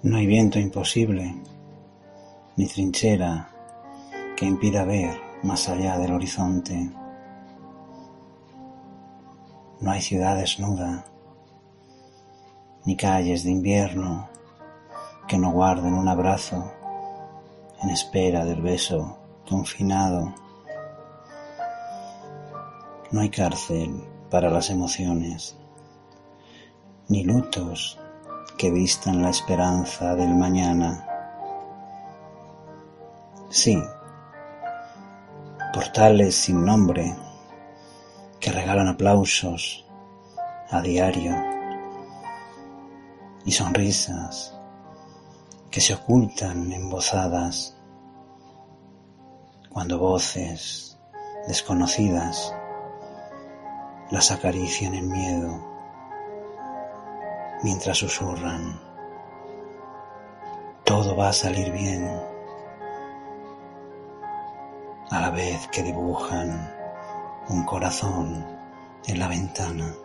No hay viento imposible, ni trinchera que impida ver más allá del horizonte. No hay ciudad desnuda, ni calles de invierno que no guarden un abrazo en espera del beso confinado. No hay cárcel para las emociones, ni lutos que vistan la esperanza del mañana. Sí, portales sin nombre que regalan aplausos a diario y sonrisas que se ocultan embozadas cuando voces desconocidas las acarician en miedo mientras susurran: todo va a salir bien, a la vez que dibujan un corazón en la ventana.